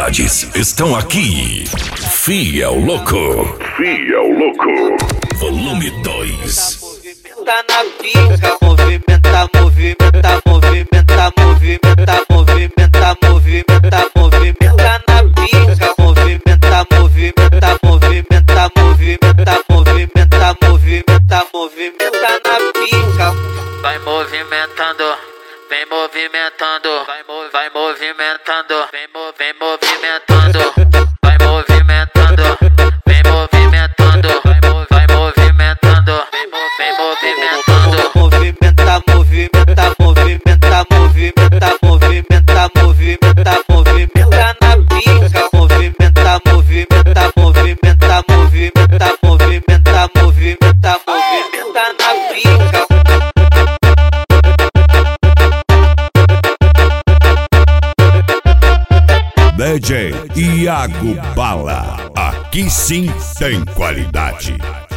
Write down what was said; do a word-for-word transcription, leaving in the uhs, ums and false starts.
qualidades estão aqui. Fiel Louco. Fiel Louco. Volume dois. Tá na pica, movimenta, movimenta, movimenta, movimenta, movimenta, movimenta, movimenta na pica, movimenta, movimenta, movimenta, movimenta, movimenta, movimenta, movimenta na pica. Vai movimentando, vem movimentando, vai, mo vai movimentando, vem, mo vem movimentando, vai movimentando, vem movimentando, vai, mo vai movimentando, vem, mo vem movimentando. Movimenta, movimenta, movimenta, movimenta, movimenta, movimenta, movimenta na pica, movimenta, movimenta, movimenta, movimenta, movimenta, movimenta, movimenta na pica. D J Iago Bala, aqui sim tem qualidade.